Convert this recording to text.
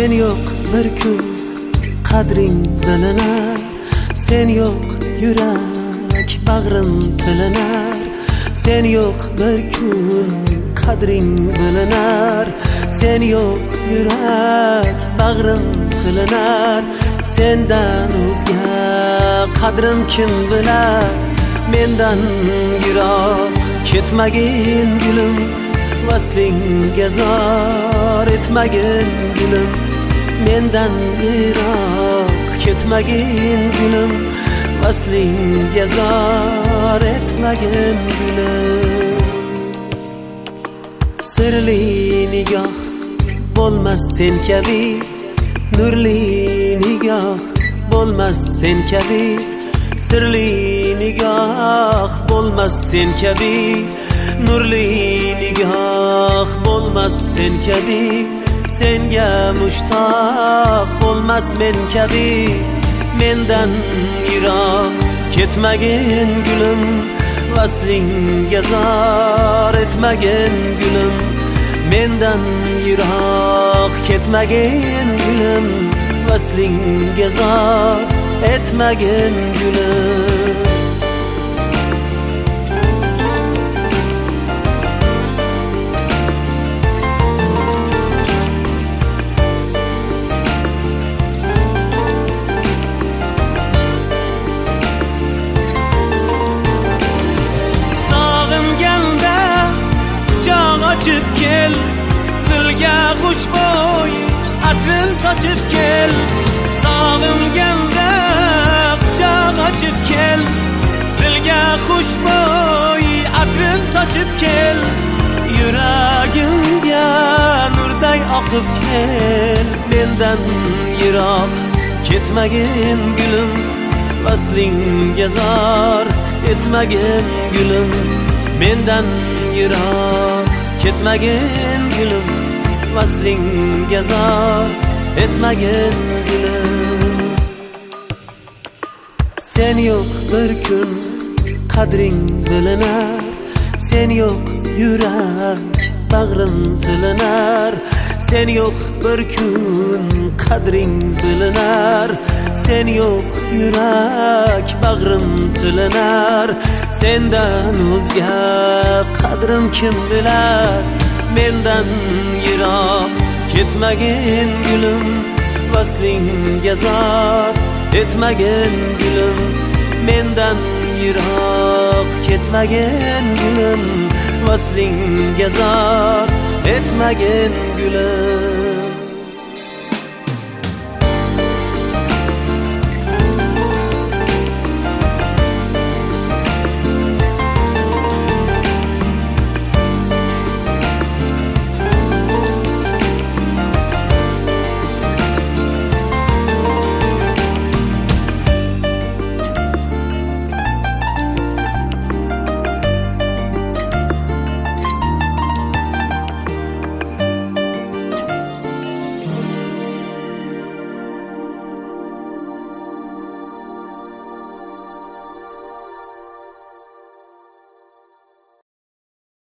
Sen yok bir kun qadring bilinar, sen yok yurak bag'rim tilinar. Sen yok bir kun qadring bilinar, sen yok yurak bag'rim tilinar. Sendan o'zga qadrim kim bilar, mendan yiroq ketmagin gulim, vaslingga zor etmagin gulim. Mendan yiroq ketmagin gulim, vaslingga zor etmagin gulim. Sirli nigoh bo'lmas sen kabi, nurli nigoh bo'lmas sen kabi. Sirli nigoh bo'lmas sen kabi, nurli nigoh bo'lmas sen kabi. Senga mushtoq bo'lmas men kabi. Mendan yiroq ketmagin gulim, vaslingga zor etmagin gulim. Mendan yiroq ketmagin gulim, vaslingga zor etmagin gulim. Sog'inganda quchoq ochib kel, dilga xushbo'y atrin sochib kel. Sog'inganda quchoq ochib kel, dilga xushbo'y atrin sochib kel. Yuragimga nurday oqib kel. Mendan yiroq ketmagin gulim, vaslingga zor etmagin gulim. Mendan yiroq ketmagin gulim, vaslingga zor etmagin gulim. Sen yok bir kun qadring bilinar, sen yok yurak bag'rim tilinar. Sen yok bir kun qadring bilinar, sen yok yurak bag'rim tilinar. Sendan o'zga qadrim kim bilar, mendan yiroq ketmagin gulim, vaslingga zor etmagin gulim. Mendan yiroq ketmagin gulim, vaslingga zor etmagin gulim.